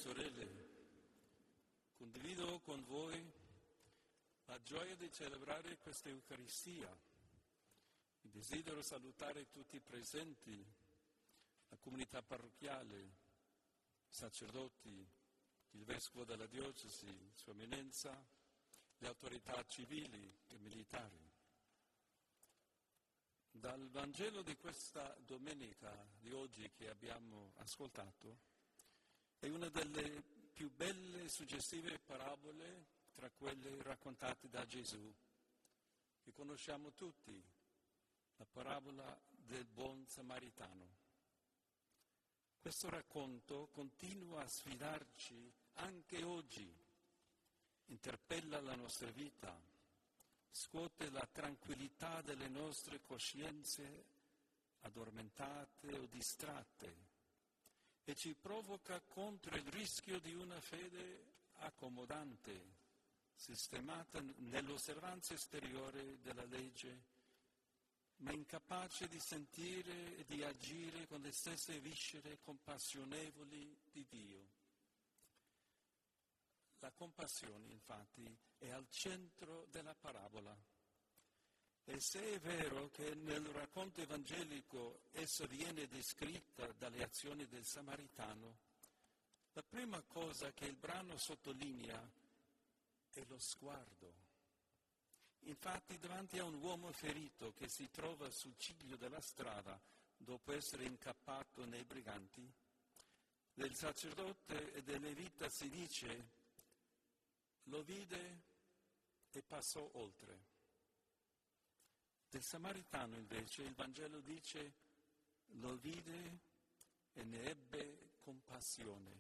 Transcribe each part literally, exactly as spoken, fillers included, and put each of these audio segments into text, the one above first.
sorelle, condivido con voi la gioia di celebrare questa Eucaristia. Desidero salutare tutti i presenti, la comunità parrocchiale, i sacerdoti, il vescovo della diocesi, Sua Eminenza, le autorità civili e militari. Dal Vangelo di questa domenica di oggi che abbiamo ascoltato è una delle più belle e suggestive parabole tra quelle raccontate da Gesù, che conosciamo tutti, la parabola del buon samaritano. Questo racconto continua a sfidarci anche oggi, interpella la nostra vita, scuote la tranquillità delle nostre coscienze addormentate o distratte e ci provoca contro il rischio di una fede accomodante, sistemata nell'osservanza esteriore della legge, ma incapace di sentire e di agire con le stesse viscere compassionevoli di Dio. La compassione, infatti, è al centro della parabola. E se è vero che nel racconto evangelico essa viene descritta dalle azioni del samaritano, la prima cosa che il brano sottolinea è lo sguardo. Infatti, davanti a un uomo ferito che si trova sul ciglio della strada dopo essere incappato nei briganti, del sacerdote e del levita si dice: lo vide e passò oltre. Del samaritano invece il Vangelo dice: lo vide e ne ebbe compassione.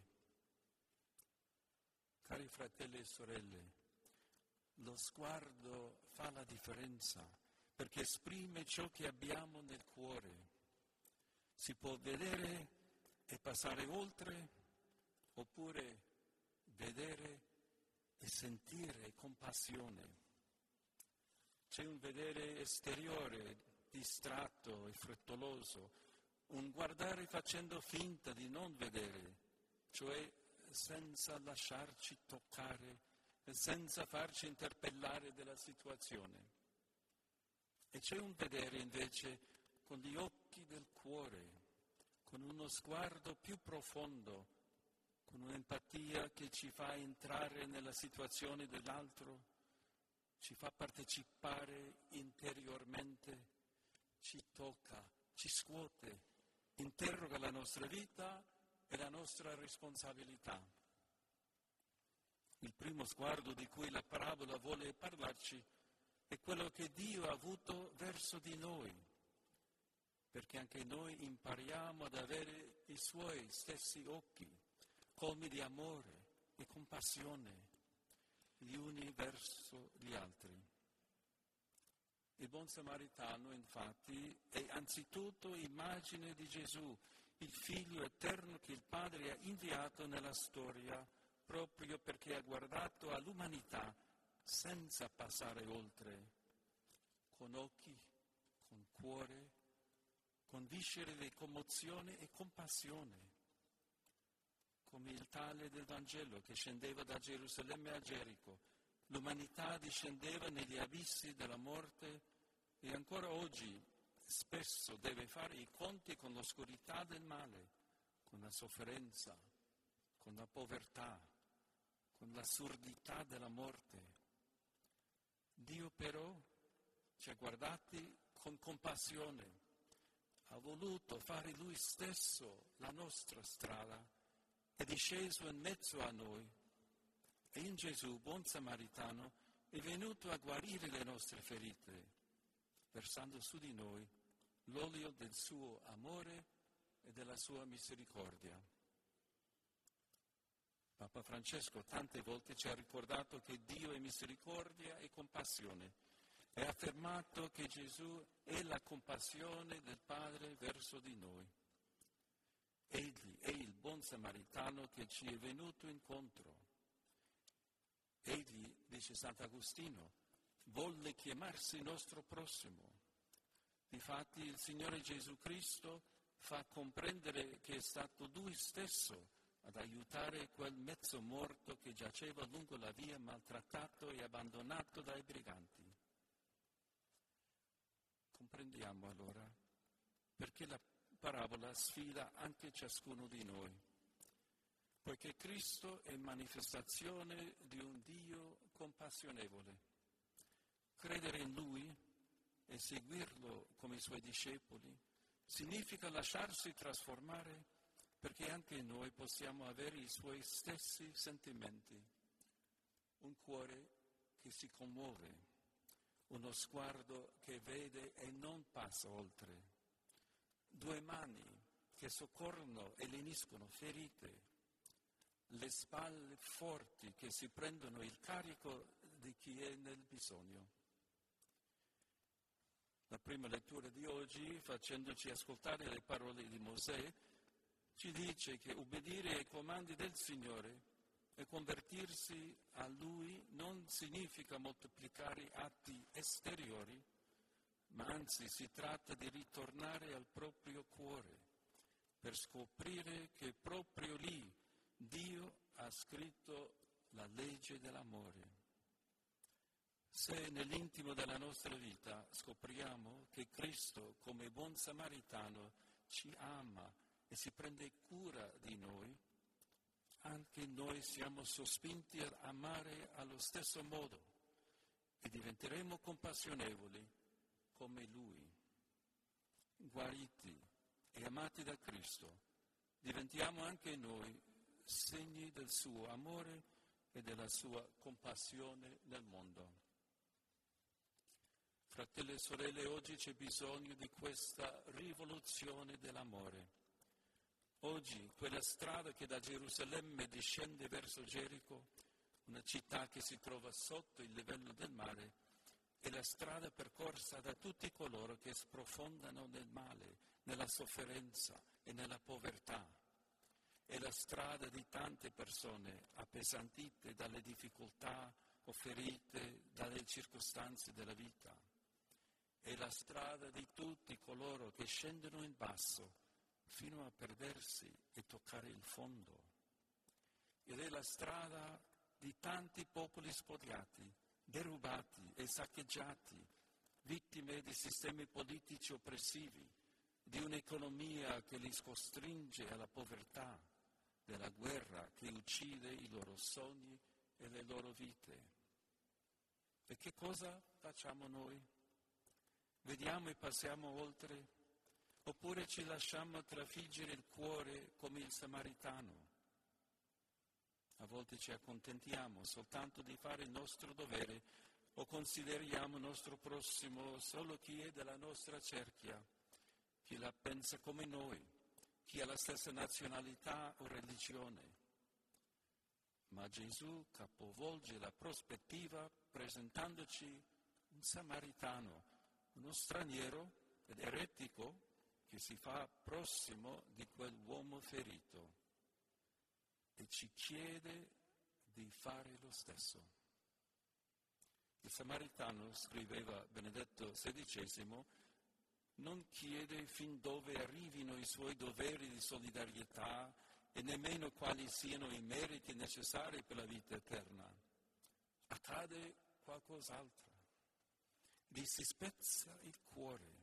Cari fratelli e sorelle, lo sguardo fa la differenza perché esprime ciò che abbiamo nel cuore. Si può vedere e passare oltre, oppure vedere e sentire compassione. C'è un vedere esteriore, distratto e frettoloso, un guardare facendo finta di non vedere, cioè senza lasciarci toccare, senza farci interpellare dalla situazione. E c'è un vedere invece con gli occhi del cuore, con uno sguardo più profondo, con un'empatia che ci fa entrare nella situazione dell'altro, ci fa partecipare interiormente, ci tocca, ci scuote, interroga la nostra vita e la nostra responsabilità. Il primo sguardo di cui la parabola vuole parlarci è quello che Dio ha avuto verso di noi, perché anche noi impariamo ad avere i Suoi stessi occhi, colmi di amore e compassione gli uni verso gli altri. Il buon samaritano, infatti, è anzitutto immagine di Gesù, il Figlio eterno che il Padre ha inviato nella storia proprio perché ha guardato all'umanità senza passare oltre, con occhi, con cuore, con viscere di commozione e compassione, come il tale del Vangelo che scendeva da Gerusalemme a Gerico. L'umanità discendeva negli abissi della morte e ancora oggi spesso deve fare i conti con l'oscurità del male, con la sofferenza, con la povertà, con l'assurdità della morte. Dio però ci ha guardati con compassione, ha voluto fare Lui stesso la nostra strada, è disceso in mezzo a noi e in Gesù, buon samaritano, è venuto a guarire le nostre ferite, versando su di noi l'olio del suo amore e della sua misericordia. Papa Francesco tante volte ci ha ricordato che Dio è misericordia e compassione e ha affermato che Gesù è la compassione del Padre verso di noi. Egli è il buon samaritano che ci è venuto incontro. Egli, dice Sant'Agostino, volle chiamarsi nostro prossimo. Difatti il Signore Gesù Cristo fa comprendere che è stato Lui stesso ad aiutare quel mezzo morto che giaceva lungo la via maltrattato e abbandonato dai briganti. Comprendiamo allora perché la parabola sfida anche ciascuno di noi, poiché Cristo è manifestazione di un Dio compassionevole. Credere in Lui e seguirlo come i Suoi discepoli significa lasciarsi trasformare perché anche noi possiamo avere i Suoi stessi sentimenti, un cuore che si commuove, uno sguardo che vede e non passa oltre, due mani che soccorrono e leniscono ferite, le spalle forti che si prendono il carico di chi è nel bisogno. La prima lettura di oggi, facendoci ascoltare le parole di Mosè, ci dice che ubbidire ai comandi del Signore e convertirsi a Lui non significa moltiplicare atti esteriori, ma anzi si tratta di ritornare al proprio cuore per scoprire che proprio lì Dio ha scritto la legge dell'amore. Se nell'intimo della nostra vita scopriamo che Cristo, come buon samaritano, ci ama e si prende cura di noi, anche noi siamo sospinti ad amare allo stesso modo e diventeremo compassionevoli come Lui. Guariti e amati da Cristo, diventiamo anche noi segni del suo amore e della sua compassione nel mondo. Fratelli e sorelle, oggi c'è bisogno di questa rivoluzione dell'amore. Oggi quella strada che da Gerusalemme discende verso Gerico, una città che si trova sotto il livello del mare, è la strada percorsa da tutti coloro che sprofondano nel male, nella sofferenza e nella povertà. È la strada di tante persone appesantite dalle difficoltà o ferite dalle circostanze della vita. È la strada di tutti coloro che scendono in basso fino a perdersi e toccare il fondo. Ed è la strada di tanti popoli spogliati, derubati e saccheggiati, vittime di sistemi politici oppressivi, di un'economia che li costringe alla povertà, della guerra che uccide i loro sogni e le loro vite. E che cosa facciamo noi? Vediamo e passiamo oltre? Oppure ci lasciamo trafiggere il cuore come il samaritano? A volte ci accontentiamo soltanto di fare il nostro dovere o consideriamo il nostro prossimo solo chi è della nostra cerchia, chi la pensa come noi, chi ha la stessa nazionalità o religione. Ma Gesù capovolge la prospettiva presentandoci un samaritano, uno straniero ed eretico che si fa prossimo di quell'uomo ferito e ci chiede di fare lo stesso. Il samaritano, scriveva Benedetto sedicesimo, non chiede fin dove arrivino i suoi doveri di solidarietà e nemmeno quali siano i meriti necessari per la vita eterna. Accade qualcos'altro. Gli si spezza il cuore.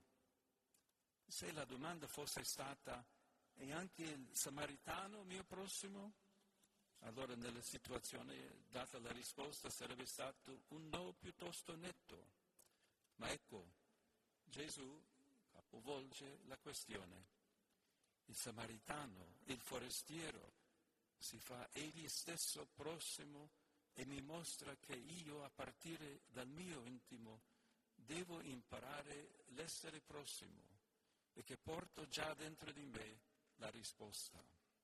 Se la domanda fosse stata: è anche il samaritano mio prossimo? Allora nella situazione, data la risposta, sarebbe stato un no piuttosto netto. Ma ecco, Gesù capovolge la questione. Il samaritano, il forestiero, si fa egli stesso prossimo e mi mostra che io, a partire dal mio intimo, devo imparare l'essere prossimo e che porto già dentro di me la risposta.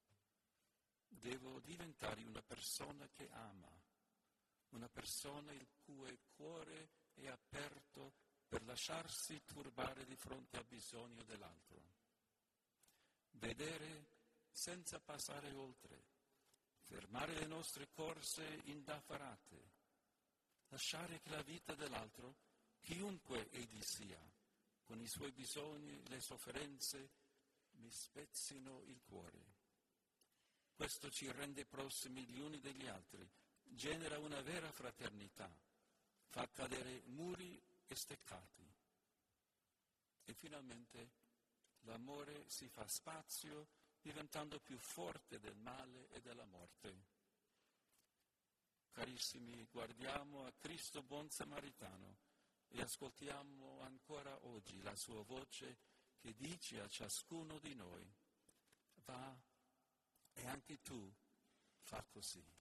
Devo diventare una persona che ama, una persona il cui cuore è aperto per lasciarsi turbare di fronte al bisogno dell'altro. Vedere senza passare oltre, fermare le nostre corse indaffarate, lasciare che la vita dell'altro, chiunque egli sia, con i suoi bisogni, le sofferenze, mi spezzino il cuore. Questo ci rende prossimi gli uni degli altri, genera una vera fraternità, fa cadere muri e steccati. E finalmente l'amore si fa spazio, diventando più forte del male e della morte. Carissimi, guardiamo a Cristo buon samaritano e ascoltiamo ancora oggi la sua voce che dice a ciascuno di noi: va e anche tu fa così.